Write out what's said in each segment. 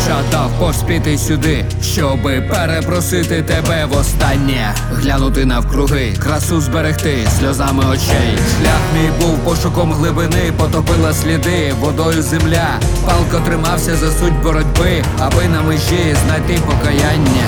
жадав поспіти сюди, щоби перепросити тебе востаннє. Глянути навкруги, красу зберегти сльозами очей. Шлях мій був пошуком глибини, потопила сліди водою земля. Палко тримався за суть боротьби, аби на межі знайти покаяння.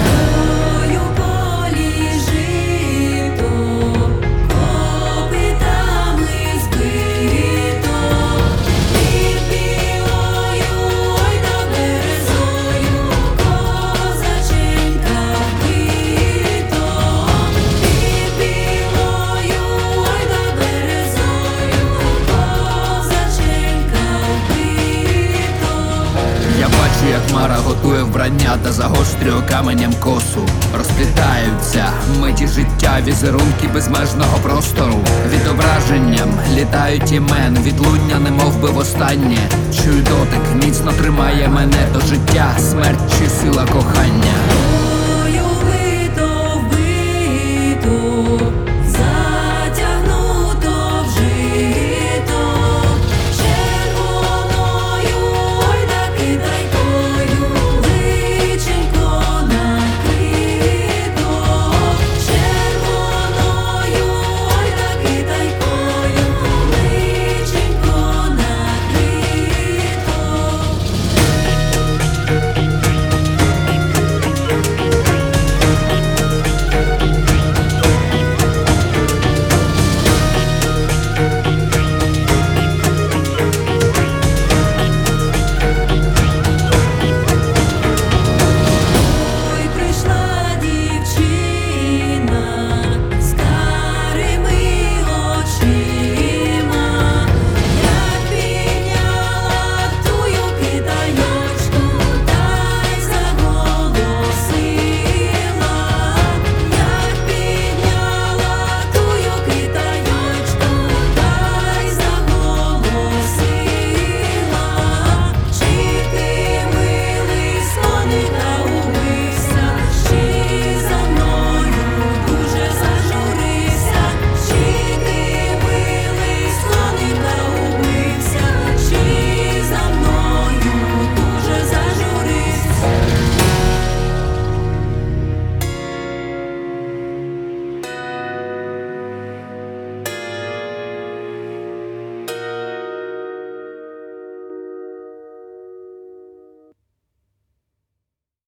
Я бачу, як Мара готує вбрання та загострює каменем косу. Розплітаються миті життя, візерунки безмежного простору. Відображенням літають імен, відлуння немов би востаннє. Чую дотик, міцно тримає мене до життя, смерть чи сила кохання.